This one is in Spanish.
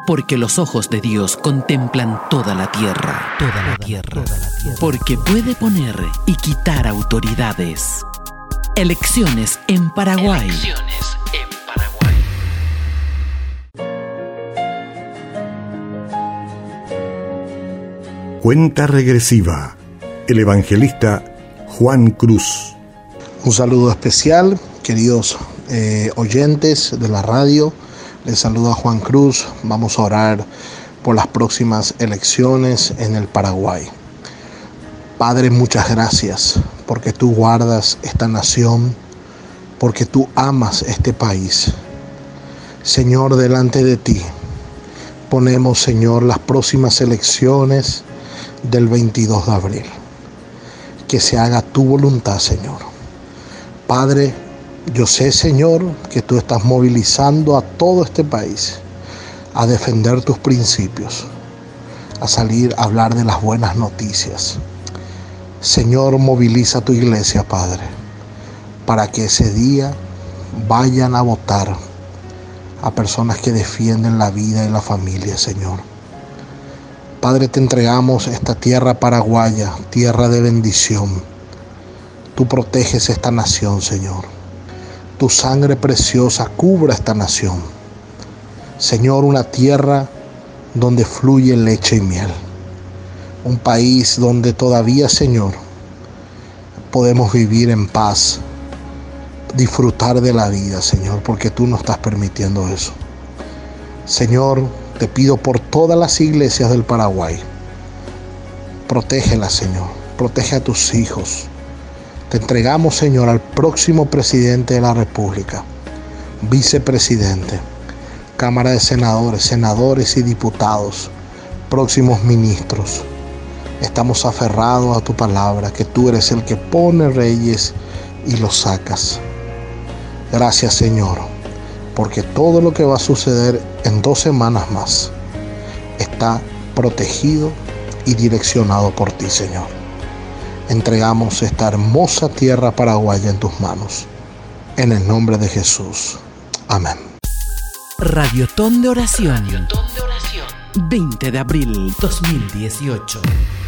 Porque los ojos de Dios contemplan toda la tierra, porque puede poner y quitar autoridades. Elecciones en Paraguay. Cuenta regresiva. El evangelista Juan Cruz. Un saludo especial, queridos oyentes de la radio. Les saluda Juan Cruz. Vamos a orar por las próximas elecciones en el Paraguay. Padre, muchas gracias porque tú guardas esta nación, porque tú amas este país. Señor, delante de ti ponemos, Señor, las próximas elecciones del 22 de abril. Que se haga tu voluntad, Señor. Padre, yo sé, Señor, que tú estás movilizando a todo este país a defender tus principios, a salir a hablar de las buenas noticias. Señor, moviliza a tu iglesia, Padre, para que ese día vayan a votar a personas que defienden la vida y la familia, Señor. Padre, te entregamos esta tierra paraguaya, tierra de bendición. Tú proteges esta nación, Señor. Tu sangre preciosa cubra esta nación. Señor, una tierra donde fluye leche y miel. Un país donde todavía, Señor, podemos vivir en paz, disfrutar de la vida, Señor, porque tú nos estás permitiendo eso. Señor, te pido por todas las iglesias del Paraguay. Protégelas, Señor. Protege a tus hijos. Te entregamos, Señor, al próximo presidente de la República, vicepresidente, Cámara de Senadores, senadores y diputados, próximos ministros. Estamos aferrados a tu palabra, que tú eres el que pone reyes y los sacas. Gracias, Señor, porque todo lo que va a suceder en 2 semanas más está protegido y direccionado por ti, Señor. Entregamos esta hermosa tierra paraguaya en tus manos. En el nombre de Jesús. Amén. Radiotón de Oración. 20 de abril 2018.